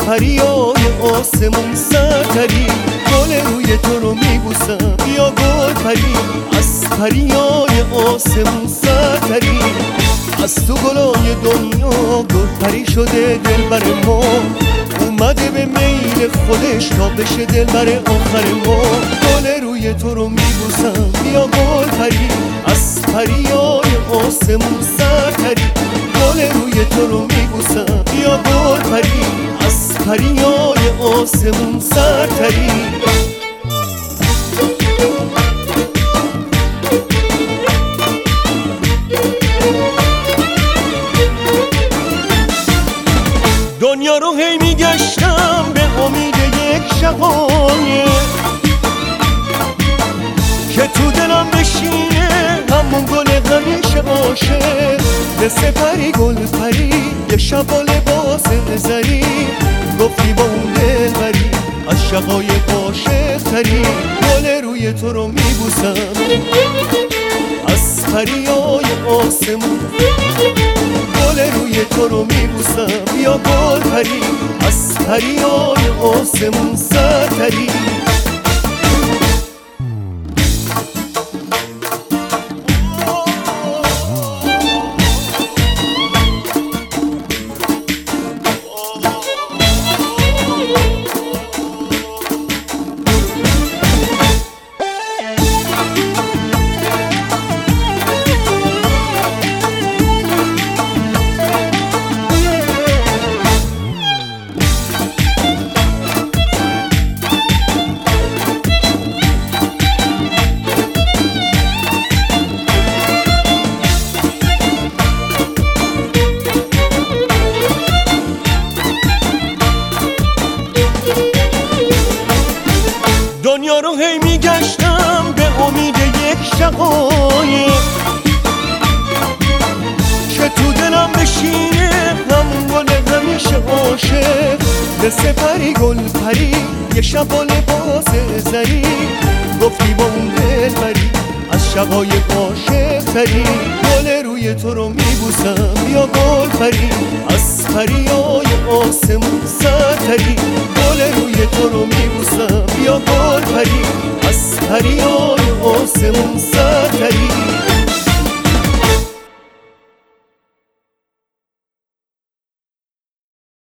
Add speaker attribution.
Speaker 1: پریای آسمون سرتری، گل روی تو رو میبوسم بیا گل پری، از پریای آسمون سرتری. از تو گلای دنیا گل پری شده دلبر ما، اومده به میل خودش تا بشه دلبر آخر ما. گل روی تو رو میبوسم بیا گل پری، از پریای آسمون سرتری، گل روی تو رو میبوسم بیا گل پری، از پریای آسمون سرتری. دنیا رو هی میگشتم به امید یک شقایق که تو دلم بشینه همون گل همیشه عاشق. مثل پری گل پری یه شب با لباس زری، گفتی با اون دل بری از شقایق عاشق تری. گل روی تو رو میبوسم از پریای آسمون، گل روی تو رو میبوسم بیا گل پری، از پریای آسمون سرتری. دنیا رو هی میگشتم به امید یک شقایق که تو دلم بشینه همون گل همیشه عاشق. مثل پری گل پری یه شب با لباس زری، گفتی با اون دل بری از شقایق عاشق تری. گل روی تو رو میبوسم بیا گل پری، از پریای آسمون سرتری. گل روی تو رو میبوسم بیا گل پری، از پریای آسمون سرتری.